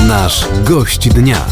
Nasz gość dnia.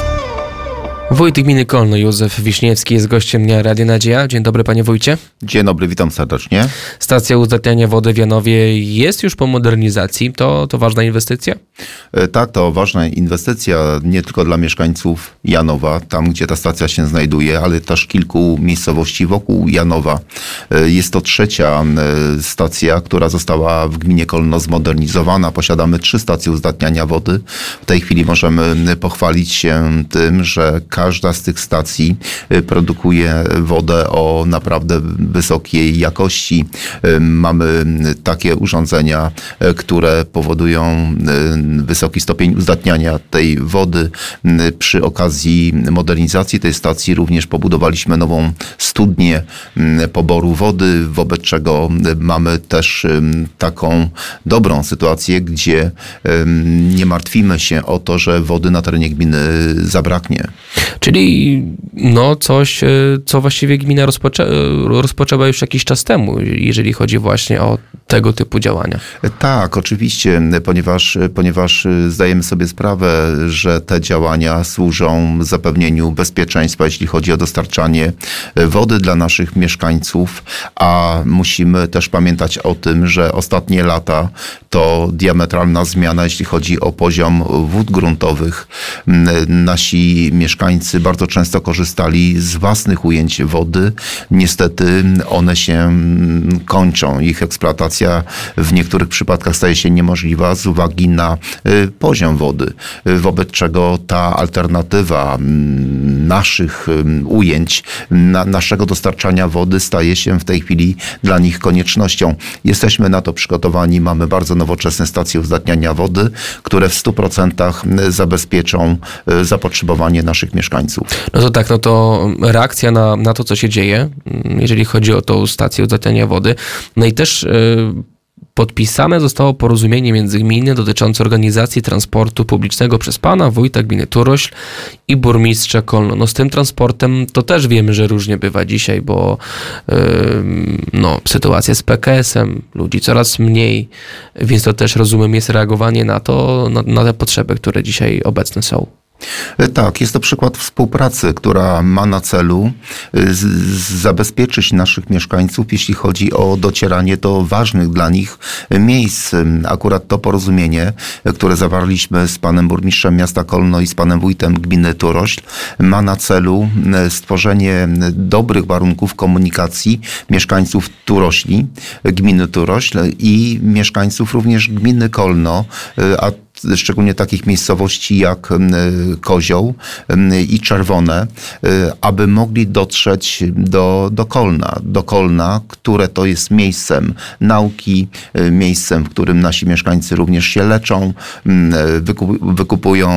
Wójt gminy Kolno Józef Wiśniewski jest gościem dnia Radia Nadzieja. Dzień dobry, panie wójcie. Dzień dobry, witam serdecznie. Stacja uzdatniania wody w Janowie jest już po modernizacji. To ważna inwestycja? Tak, to ważna inwestycja nie tylko dla mieszkańców Janowa, tam gdzie ta stacja się znajduje, ale też kilku miejscowości wokół Janowa. Jest to trzecia stacja, która została w gminie Kolno zmodernizowana. Posiadamy 3 stacje uzdatniania wody. W tej chwili możemy pochwalić się tym, że każda z tych stacji produkuje wodę o naprawdę wysokiej jakości. Mamy takie urządzenia, które powodują wysoki stopień uzdatniania tej wody. Przy okazji modernizacji tej stacji również pobudowaliśmy nową studnię poboru wody, wobec czego mamy też taką dobrą sytuację, gdzie nie martwimy się o to, że wody na terenie gminy zabraknie. Czyli coś, co właściwie gmina rozpoczęła już jakiś czas temu, jeżeli chodzi właśnie o tego typu działania. Tak, oczywiście, ponieważ zdajemy sobie sprawę, że te działania służą zapewnieniu bezpieczeństwa, jeśli chodzi o dostarczanie wody dla naszych mieszkańców, a musimy też pamiętać o tym, że ostatnie lata to diametralna zmiana, jeśli chodzi o poziom wód gruntowych. Nasi mieszkańcy bardzo często korzystali z własnych ujęć wody. Niestety one się kończą. Ich eksploatacja w niektórych przypadkach staje się niemożliwa z uwagi na poziom wody. Wobec czego ta alternatywa naszych ujęć, naszego dostarczania wody staje się w tej chwili dla nich koniecznością. Jesteśmy na to przygotowani. Mamy bardzo nowoczesne stacje uzdatniania wody, które w 100% zabezpieczą zapotrzebowanie naszych mieszkańców. To reakcja na to, co się dzieje, jeżeli chodzi o tą stację uzdatniania wody. No i też podpisane zostało porozumienie międzygminne dotyczące organizacji transportu publicznego przez pana wójta gminy Turośl i burmistrza Kolno. Z tym transportem to też wiemy, że różnie bywa dzisiaj, bo sytuacja z PKS-em, ludzi coraz mniej, więc to też, rozumiem, jest reagowanie na to, na te potrzeby, które dzisiaj obecne są. Tak, jest to przykład współpracy, która ma na celu zabezpieczyć naszych mieszkańców, jeśli chodzi o docieranie do ważnych dla nich miejsc. Akurat to porozumienie, które zawarliśmy z panem burmistrzem miasta Kolno i z panem wójtem gminy Turośl, ma na celu stworzenie dobrych warunków komunikacji mieszkańców Turośli, gminy Turośl i mieszkańców również gminy Kolno, a szczególnie takich miejscowości jak Kozioł i Czerwone, aby mogli dotrzeć do Kolna, które to jest miejscem nauki, miejscem, w którym nasi mieszkańcy również się leczą, wykupują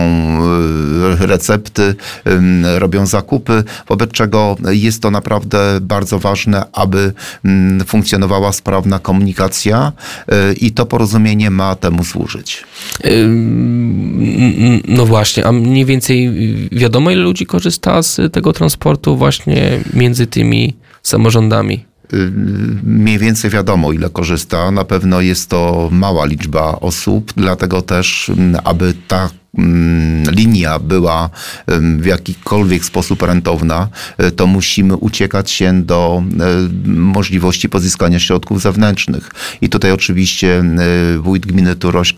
recepty, robią zakupy, wobec czego jest to naprawdę bardzo ważne, aby funkcjonowała sprawna komunikacja i to porozumienie ma temu służyć. No właśnie, a mniej więcej wiadomo, ile ludzi korzysta z tego transportu właśnie między tymi samorządami? Mniej więcej wiadomo, ile korzysta. Na pewno jest to mała liczba osób, dlatego też, aby ta linia była w jakikolwiek sposób rentowna, to musimy uciekać się do możliwości pozyskania środków zewnętrznych. I tutaj oczywiście wójt gminy Turośl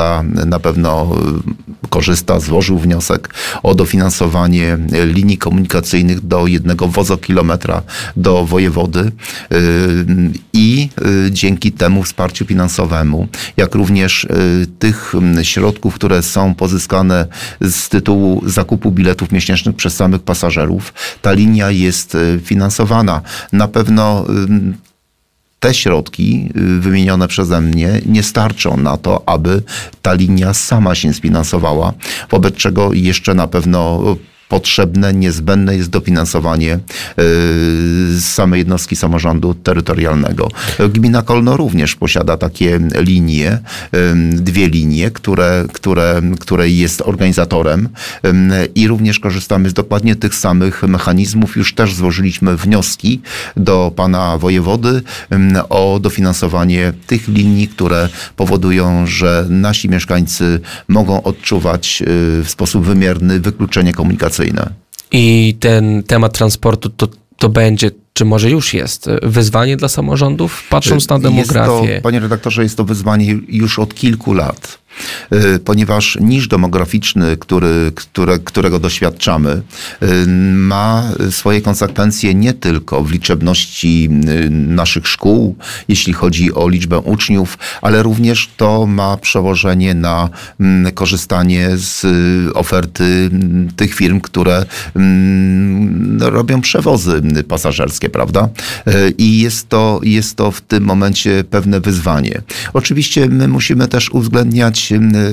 złożył wniosek o dofinansowanie linii komunikacyjnych do 1 wozokilometra do wojewody i dzięki temu wsparciu finansowemu, jak również tych środków, które są pozyskane z tytułu zakupu biletów miesięcznych przez samych pasażerów, ta linia jest finansowana. Na pewno te środki wymienione przeze mnie nie starczą na to, aby ta linia sama się sfinansowała, wobec czego jeszcze na pewno potrzebne, niezbędne jest dofinansowanie samej jednostki samorządu terytorialnego. Gmina Kolno również posiada takie linie, 2 linie, które jest organizatorem i również korzystamy z dokładnie tych samych mechanizmów. Już też złożyliśmy wnioski do pana wojewody o dofinansowanie tych linii, które powodują, że nasi mieszkańcy mogą odczuwać w sposób wymierny wykluczenie komunikacyjne. I ten temat transportu to będzie, czy może już jest, wyzwanie dla samorządów, patrząc na demografię? Panie redaktorze, jest to wyzwanie już od kilku lat. Ponieważ niż demograficzny, którego doświadczamy, ma swoje konsekwencje nie tylko w liczebności naszych szkół, jeśli chodzi o liczbę uczniów, ale również to ma przełożenie na korzystanie z oferty tych firm, które robią przewozy pasażerskie, prawda? I jest to w tym momencie pewne wyzwanie. Oczywiście my musimy też uwzględniać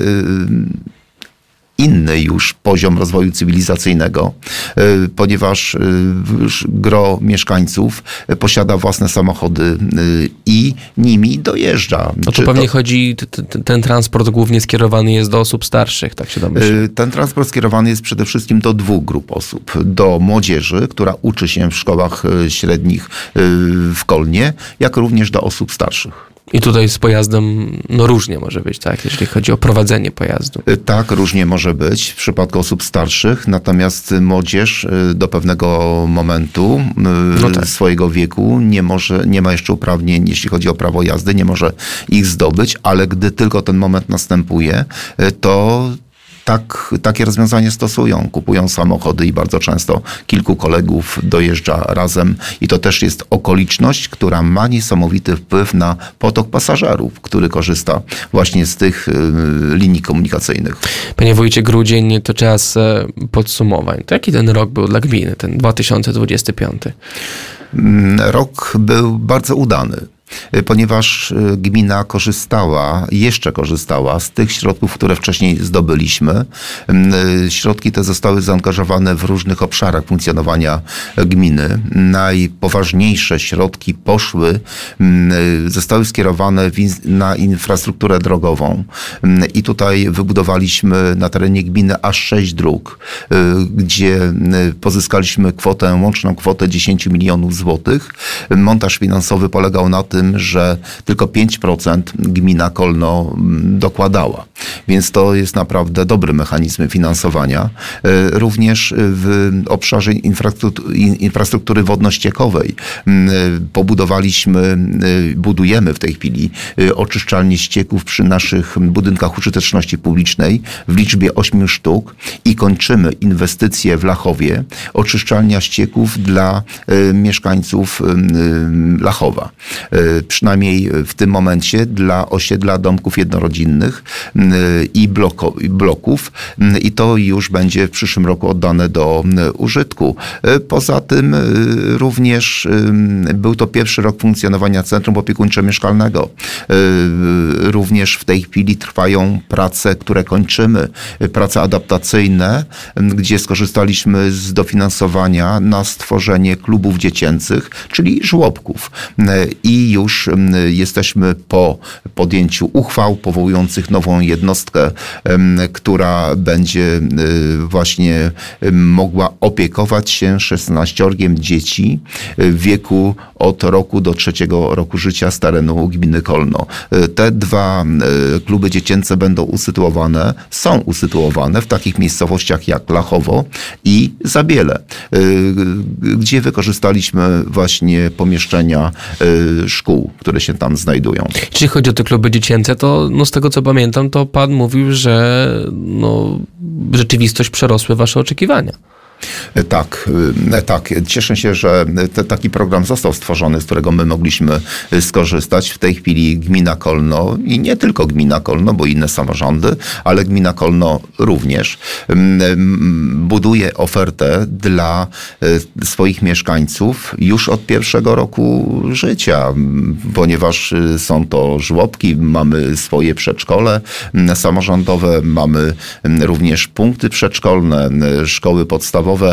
inny już poziom rozwoju cywilizacyjnego, ponieważ gro mieszkańców posiada własne samochody i nimi dojeżdża. No to pewnie chodzi, ten transport głównie skierowany jest do osób starszych, tak się domyślam. Ten transport skierowany jest przede wszystkim do 2 grup osób. Do młodzieży, która uczy się w szkołach średnich w Kolnie, jak również do osób starszych. I tutaj z pojazdem różnie może być, tak? Jeżeli chodzi o prowadzenie pojazdu. Tak, różnie może być w przypadku osób starszych, natomiast młodzież do pewnego momentu swojego wieku nie ma jeszcze uprawnień, jeśli chodzi o prawo jazdy, nie może ich zdobyć, ale gdy tylko ten moment następuje, to takie rozwiązanie stosują. Kupują samochody i bardzo często kilku kolegów dojeżdża razem i to też jest okoliczność, która ma niesamowity wpływ na potok pasażerów, który korzysta właśnie z tych linii komunikacyjnych. Panie wójcie, grudzień to czas podsumowań. To jaki ten rok był dla gminy, ten 2025? Rok był bardzo udany, ponieważ gmina jeszcze korzystała z tych środków, które wcześniej zdobyliśmy. Środki te zostały zaangażowane w różnych obszarach funkcjonowania gminy. Najpoważniejsze środki zostały skierowane na infrastrukturę drogową i tutaj wybudowaliśmy na terenie gminy aż 6 dróg, gdzie pozyskaliśmy łączną kwotę 10 milionów złotych. Montaż finansowy polegał na tym, że tylko 5% gmina Kolno dokładała. Więc to jest naprawdę dobry mechanizm finansowania. Również w obszarze infrastruktury wodno-ściekowej budujemy w tej chwili oczyszczalnie ścieków przy naszych budynkach użyteczności publicznej w liczbie 8 sztuk i kończymy inwestycje w Lachowie, oczyszczalnia ścieków dla mieszkańców Lachowa. Przynajmniej w tym momencie dla osiedla domków jednorodzinnych i bloków i to już będzie w przyszłym roku oddane do użytku. Poza tym również był to pierwszy rok funkcjonowania Centrum Opiekuńczo-Mieszkalnego. Również w tej chwili trwają prace, które kończymy, prace adaptacyjne, gdzie skorzystaliśmy z dofinansowania na stworzenie klubów dziecięcych, czyli żłobków. I już jesteśmy po podjęciu uchwał powołujących nową jednostkę, która będzie właśnie mogła opiekować się 16 dzieci w wieku od roku do 3 roku życia z terenu gminy Kolno. Te 2 kluby dziecięce są usytuowane w takich miejscowościach jak Lachowo i Zabiele, gdzie wykorzystaliśmy właśnie pomieszczenia szkół, które się tam znajdują. Jeśli chodzi o te kluby dziecięce, to z tego co pamiętam, to pan mówił, że rzeczywistość przerosły wasze oczekiwania. Tak. Cieszę się, że taki program został stworzony, z którego my mogliśmy skorzystać. W tej chwili gmina Kolno i nie tylko gmina Kolno, bo inne samorządy, ale gmina Kolno również buduje ofertę dla swoich mieszkańców już od 1. roku życia, ponieważ są to żłobki, mamy swoje przedszkole samorządowe, mamy również punkty przedszkolne, szkoły podstawowe, podstawowe.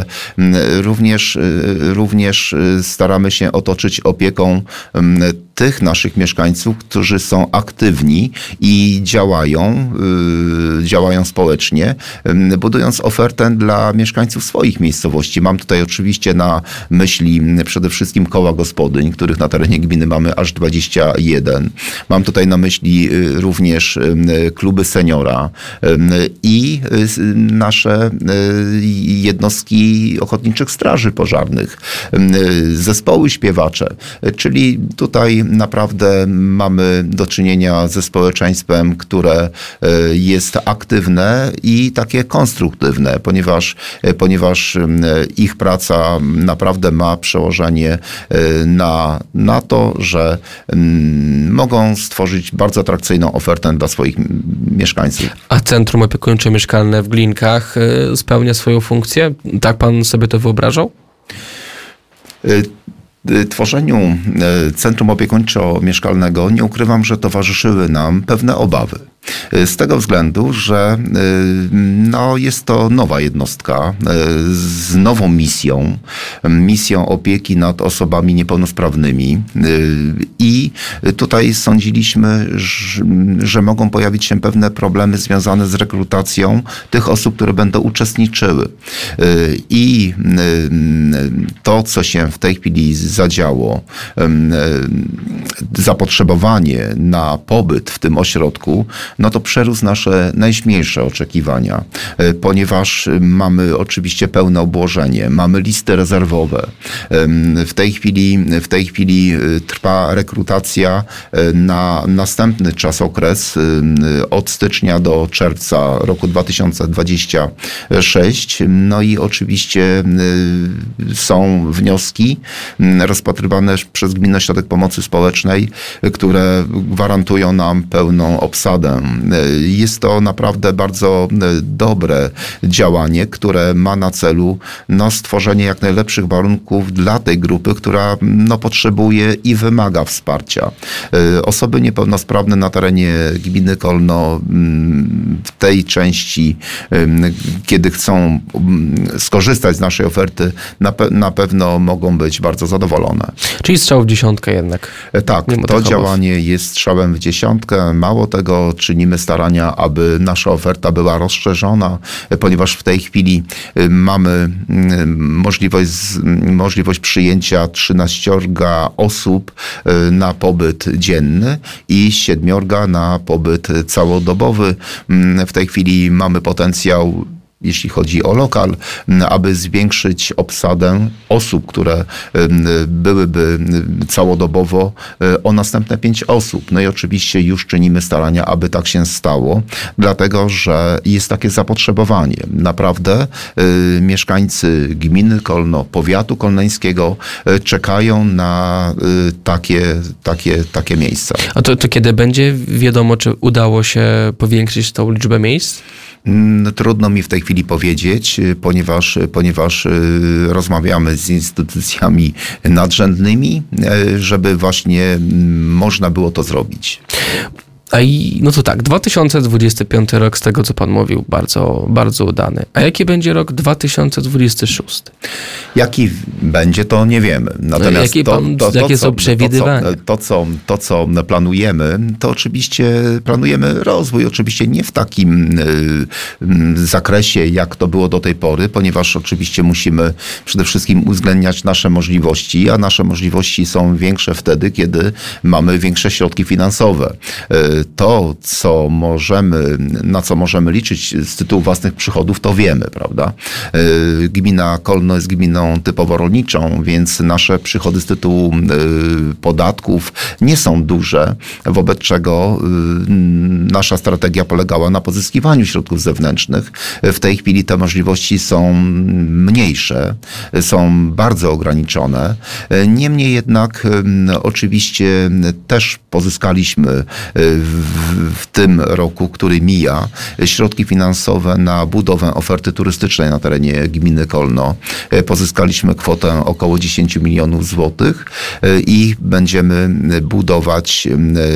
Również staramy się otoczyć opieką tych naszych mieszkańców, którzy są aktywni i działają społecznie, budując ofertę dla mieszkańców swoich miejscowości. Mam tutaj oczywiście na myśli przede wszystkim koła gospodyń, których na terenie gminy mamy aż 21. Mam tutaj na myśli również kluby seniora i nasze jednostki ochotniczych straży pożarnych, zespoły śpiewacze, czyli tutaj naprawdę mamy do czynienia ze społeczeństwem, które jest aktywne i takie konstruktywne, ponieważ ich praca naprawdę ma przełożenie na to, że mogą stworzyć bardzo atrakcyjną ofertę dla swoich mieszkańców. A Centrum Opiekuńczo-Mieszkalne w Glinkach spełnia swoją funkcję? Tak pan sobie to wyobrażał? Tworzeniu Centrum Opiekuńczo-Mieszkalnego nie ukrywam, że towarzyszyły nam pewne obawy. Z tego względu, że jest to nowa jednostka z nową misją opieki nad osobami niepełnosprawnymi i tutaj sądziliśmy, że mogą pojawić się pewne problemy związane z rekrutacją tych osób, które będą uczestniczyły. I to, co się w tej chwili zadziało, zapotrzebowanie na pobyt w tym ośrodku, to przerósł nasze najśmielsze oczekiwania, ponieważ mamy oczywiście pełne obłożenie, mamy listy rezerwowe. W tej chwili trwa rekrutacja na następny czasokres od stycznia do czerwca roku 2026. I oczywiście są wnioski rozpatrywane przez Gminny Ośrodek Pomocy Społecznej, które gwarantują nam pełną obsadę. Jest to naprawdę bardzo dobre działanie, które ma na celu stworzenie jak najlepszych warunków dla tej grupy, która potrzebuje i wymaga wsparcia. Osoby niepełnosprawne na terenie gminy Kolno w tej części, kiedy chcą skorzystać z naszej oferty, na pewno mogą być bardzo zadowolone. Czyli strzał w dziesiątkę jednak. Tak, to działanie jest strzałem w dziesiątkę. Mało tego, czynimy starania, aby nasza oferta była rozszerzona, ponieważ w tej chwili mamy możliwość przyjęcia 13 osób na pobyt dzienny i 7 na pobyt całodobowy. W tej chwili mamy potencjał, jeśli chodzi o lokal, aby zwiększyć obsadę osób, które byłyby całodobowo, o następne 5 osób. I oczywiście już czynimy starania, aby tak się stało, dlatego że jest takie zapotrzebowanie. Naprawdę mieszkańcy gminy Kolno, powiatu kolneńskiego czekają na takie miejsca. A to kiedy będzie wiadomo, czy udało się powiększyć tą liczbę miejsc? Trudno mi w tej chwili powiedzieć, ponieważ rozmawiamy z instytucjami nadrzędnymi, żeby właśnie można było to zrobić. To tak, 2025 rok, z tego co pan mówił, bardzo, bardzo udany. A jaki będzie rok 2026? Jaki będzie, to nie wiemy. Natomiast jakie są przewidywania? To, co planujemy, to oczywiście planujemy rozwój. Oczywiście nie w takim zakresie, jak to było do tej pory, ponieważ oczywiście musimy przede wszystkim uwzględniać nasze możliwości, a nasze możliwości są większe wtedy, kiedy mamy większe środki finansowe. To, na co możemy liczyć z tytułu własnych przychodów, to wiemy, prawda? Gmina Kolno jest gminą typowo rolniczą, więc nasze przychody z tytułu podatków nie są duże, wobec czego nasza strategia polegała na pozyskiwaniu środków zewnętrznych. W tej chwili te możliwości są mniejsze, są bardzo ograniczone. Niemniej jednak oczywiście też pozyskaliśmy w tym roku, który mija, środki finansowe na budowę oferty turystycznej na terenie gminy Kolno. Pozyskaliśmy kwotę około 10 milionów złotych i będziemy budować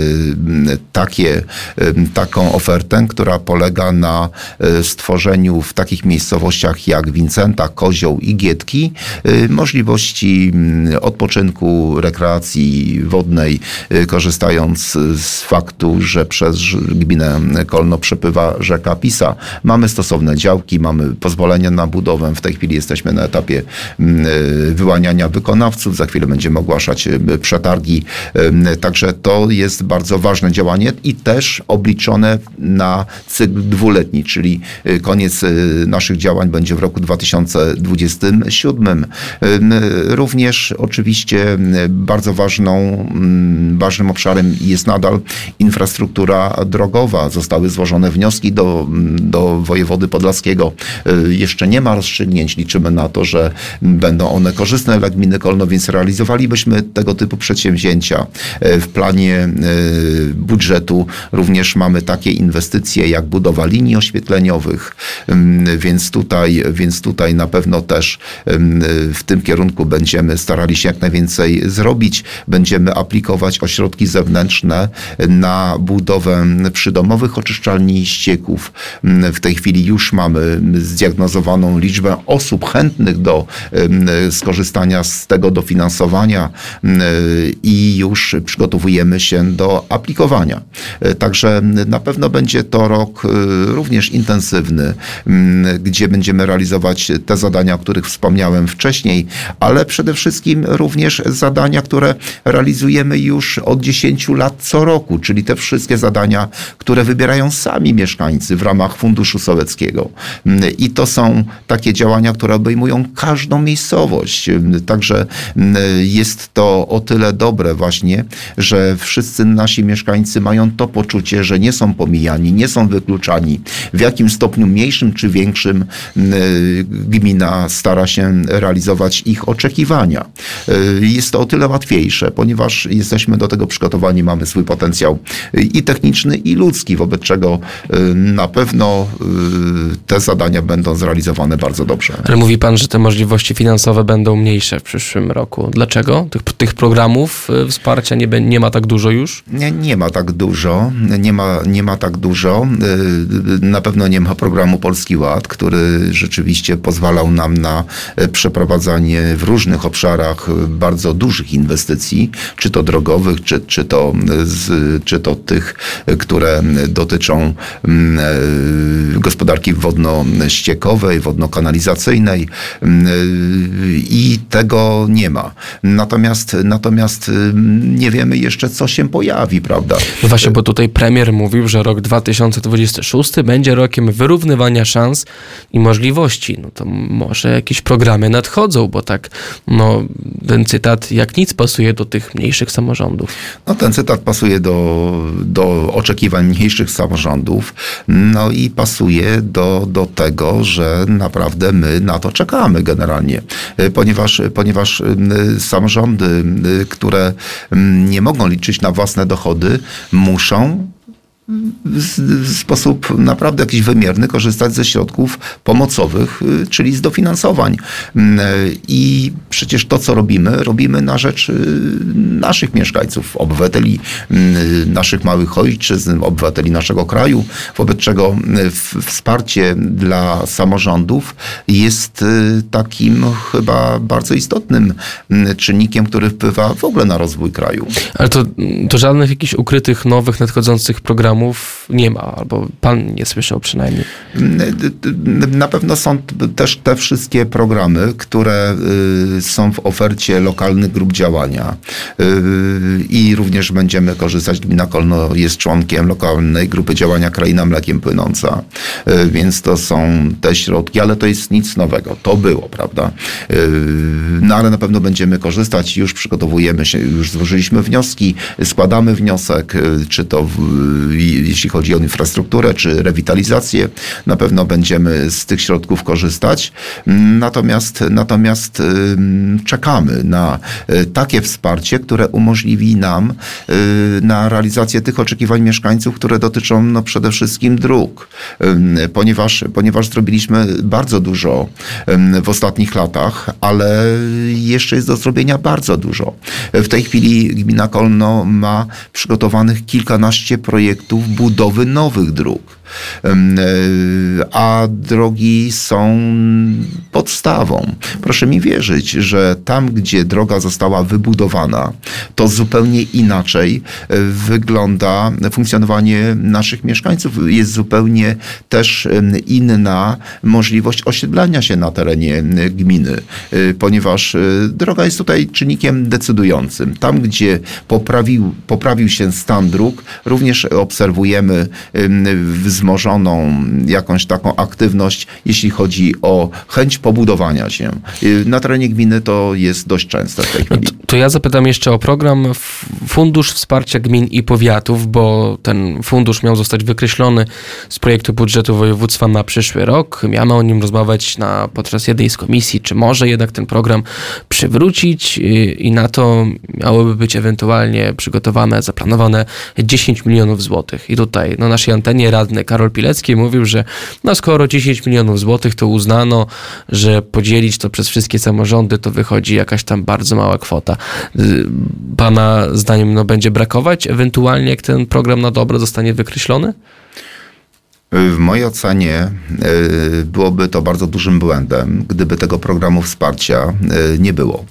taką ofertę, która polega na stworzeniu w takich miejscowościach jak Wincenta, Kozioł i Gietki możliwości odpoczynku, rekreacji wodnej, korzystając z faktu, że przez gminę Kolno przepływa rzeka Pisa. Mamy stosowne działki, mamy pozwolenia na budowę. W tej chwili jesteśmy na etapie wyłaniania wykonawców. Za chwilę będziemy ogłaszać przetargi. Także to jest bardzo ważne działanie i też obliczone na cykl dwuletni, czyli koniec naszych działań będzie w roku 2027. Również oczywiście bardzo ważnym obszarem jest nadal infrastruktura drogowa. Zostały złożone wnioski do wojewody podlaskiego. Jeszcze nie ma rozstrzygnięć. Liczymy na to, że będą one korzystne dla gminy Kolno, więc realizowalibyśmy tego typu przedsięwzięcia. W planie budżetu również mamy takie inwestycje jak budowa linii oświetleniowych, więc tutaj na pewno też w tym kierunku będziemy starali się jak najwięcej zrobić. Będziemy aplikować o środki zewnętrzne na budowę przydomowych oczyszczalni ścieków. W tej chwili już mamy zdiagnozowaną liczbę osób chętnych do skorzystania z tego dofinansowania i już przygotowujemy się do aplikowania. Także na pewno będzie to rok również intensywny, gdzie będziemy realizować te zadania, o których wspomniałem wcześniej, ale przede wszystkim również zadania, które realizujemy już od 10 lat co roku, czyli te wszystkie zadania, które wybierają sami mieszkańcy w ramach Funduszu Sołeckiego. I to są takie działania, które obejmują każdą miejscowość. Także jest to o tyle dobre właśnie, że wszyscy nasi mieszkańcy mają to poczucie, że nie są pomijani, nie są wykluczani. W jakim stopniu mniejszym czy większym gmina stara się realizować ich oczekiwania. Jest to o tyle łatwiejsze, ponieważ jesteśmy do tego przygotowani, mamy swój potencjał i techniczny, i ludzki, wobec czego na pewno te zadania będą zrealizowane bardzo dobrze. Ale mówi pan, że te możliwości finansowe będą mniejsze w przyszłym roku. Dlaczego? Tych programów wsparcia nie ma tak dużo już? Nie ma tak dużo. Nie ma tak dużo. Na pewno nie ma programu Polski Ład, który rzeczywiście pozwalał nam na przeprowadzanie w różnych obszarach bardzo dużych inwestycji, czy to drogowych, czy to tych, które dotyczą gospodarki wodno-ściekowej, wodno-kanalizacyjnej i tego nie ma. Natomiast nie wiemy jeszcze, co się pojawi, prawda? No właśnie, bo tutaj premier mówił, że rok 2026 będzie rokiem wyrównywania szans i możliwości. No to może jakieś programy nadchodzą, bo tak, ten cytat jak nic pasuje do tych mniejszych samorządów. No ten cytat pasuje do oczekiwań mniejszych samorządów, i pasuje do tego, że naprawdę my na to czekamy generalnie, ponieważ samorządy, które nie mogą liczyć na własne dochody, muszą w sposób naprawdę jakiś wymierny korzystać ze środków pomocowych, czyli z dofinansowań. I przecież to, co robimy na rzecz naszych mieszkańców, obywateli naszych małych ojczyzn, obywateli naszego kraju, wobec czego wsparcie dla samorządów jest takim chyba bardzo istotnym czynnikiem, który wpływa w ogóle na rozwój kraju. Ale to żadnych jakichś ukrytych, nowych, nadchodzących programów nie ma, albo pan nie słyszał przynajmniej. Na pewno są też te wszystkie programy, które są w ofercie lokalnych grup działania i również będziemy korzystać. Gmina Kolno jest członkiem lokalnej grupy działania Kraina Mlekiem Płynąca, więc to są te środki, ale to jest nic nowego. To było, prawda? Ale na pewno będziemy korzystać. Już przygotowujemy się, już złożyliśmy wnioski, składamy wniosek, czy to jeśli chodzi o infrastrukturę czy rewitalizację, na pewno będziemy z tych środków korzystać. Natomiast czekamy na takie wsparcie, które umożliwi nam na realizację tych oczekiwań mieszkańców, które dotyczą przede wszystkim dróg. Ponieważ zrobiliśmy bardzo dużo w ostatnich latach, ale jeszcze jest do zrobienia bardzo dużo. W tej chwili gmina Kolno ma przygotowanych kilkanaście projektów budowy nowych dróg. A drogi są podstawą. Proszę mi wierzyć, że tam, gdzie droga została wybudowana, to zupełnie inaczej wygląda funkcjonowanie naszych mieszkańców. Jest zupełnie też inna możliwość osiedlania się na terenie gminy, ponieważ droga jest tutaj czynnikiem decydującym. Tam, gdzie poprawił się stan dróg, również obserwujemy wzmożoną jakąś taką aktywność, jeśli chodzi o chęć pobudowania się. Na terenie gminy to jest dość częste w tej chwili. To ja zapytam jeszcze o program Fundusz Wsparcia Gmin i Powiatów, bo ten fundusz miał zostać wykreślony z projektu budżetu województwa na przyszły rok. Miano o nim rozmawiać podczas jednej z komisji, czy może jednak ten program przywrócić i na to miałoby być ewentualnie przygotowane, zaplanowane 10 milionów złotych. I tutaj na naszej antenie radny Karol Pilecki mówił, że skoro 10 milionów złotych to uznano, że podzielić to przez wszystkie samorządy, to wychodzi jakaś tam bardzo mała kwota. Pana zdaniem będzie brakować ewentualnie, jak ten program na dobre zostanie wykreślony? W mojej ocenie byłoby to bardzo dużym błędem, gdyby tego programu wsparcia nie było.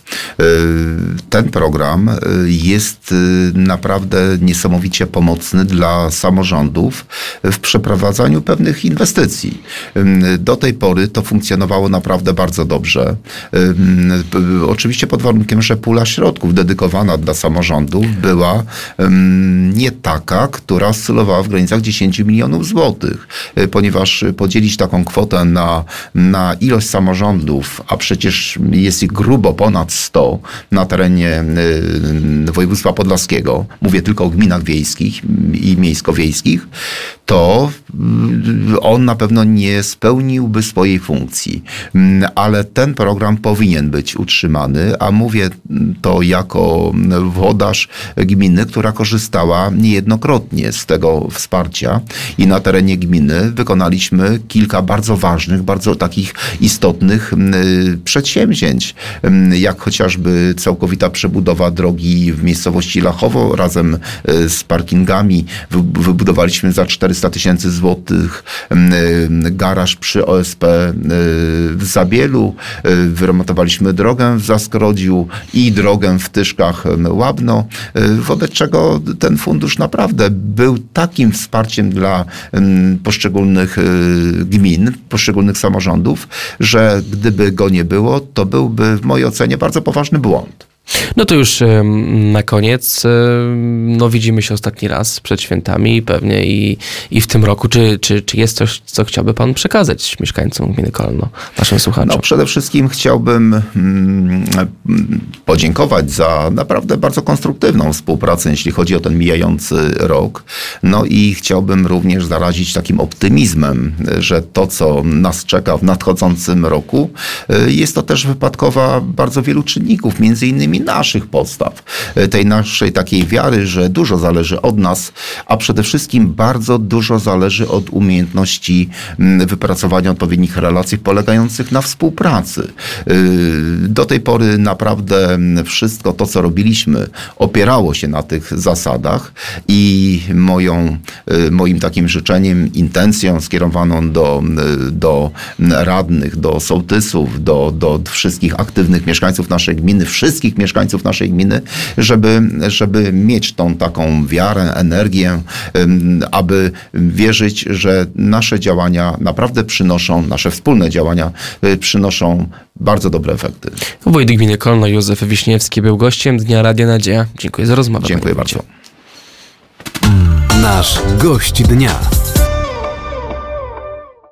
Ten program jest naprawdę niesamowicie pomocny dla samorządów w przeprowadzaniu pewnych inwestycji. Do tej pory to funkcjonowało naprawdę bardzo dobrze. Oczywiście pod warunkiem, że pula środków dedykowana dla samorządów była nie taka, która oscylowała w granicach 10 milionów złotych. Ponieważ podzielić taką kwotę na ilość samorządów, a przecież jest ich grubo ponad 100 na terenie województwa podlaskiego, mówię tylko o gminach wiejskich i miejsko-wiejskich, to on na pewno nie spełniłby swojej funkcji. Ale ten program powinien być utrzymany, a mówię to jako włodarz gminy, która korzystała niejednokrotnie z tego wsparcia i na terenie gminy wykonaliśmy kilka bardzo ważnych, bardzo takich istotnych przedsięwzięć, jak chociażby całkowita przebudowa drogi w miejscowości Lachowo razem z parkingami. Wybudowaliśmy za 400 tysięcy złotych garaż przy OSP w Zabielu, wyremontowaliśmy drogę w Zaskrodziu i drogę w Tyszkach Łabno, wobec czego ten fundusz naprawdę był takim wsparciem dla poszczególnych gmin, poszczególnych samorządów, że gdyby go nie było, to byłby w mojej ocenie bardzo poważny błąd. No to już na koniec, widzimy się ostatni raz przed świętami pewnie i w tym roku. Czy jest coś, co chciałby pan przekazać mieszkańcom gminy Kolno, naszym słuchaczom? Przede wszystkim chciałbym podziękować za naprawdę bardzo konstruktywną współpracę, jeśli chodzi o ten mijający rok. I chciałbym również zarazić takim optymizmem, że to, co nas czeka w nadchodzącym roku, jest to też wypadkowa bardzo wielu czynników, między innymi naszych podstaw, tej naszej takiej wiary, że dużo zależy od nas, a przede wszystkim bardzo dużo zależy od umiejętności wypracowania odpowiednich relacji polegających na współpracy. Do tej pory naprawdę wszystko to, co robiliśmy, opierało się na tych zasadach i moim takim życzeniem, intencją skierowaną do radnych, do sołtysów, do wszystkich aktywnych mieszkańców naszej gminy, wszystkich mieszkańców naszej gminy, żeby mieć tą taką wiarę, energię, aby wierzyć, że nasze działania naprawdę nasze wspólne działania przynoszą bardzo dobre efekty. Wójt gminy Kolno Józef Wiśniewski był gościem Dnia Radia Nadzieja. Dziękuję za rozmowę. Dziękuję bardzo. Nasz gość dnia.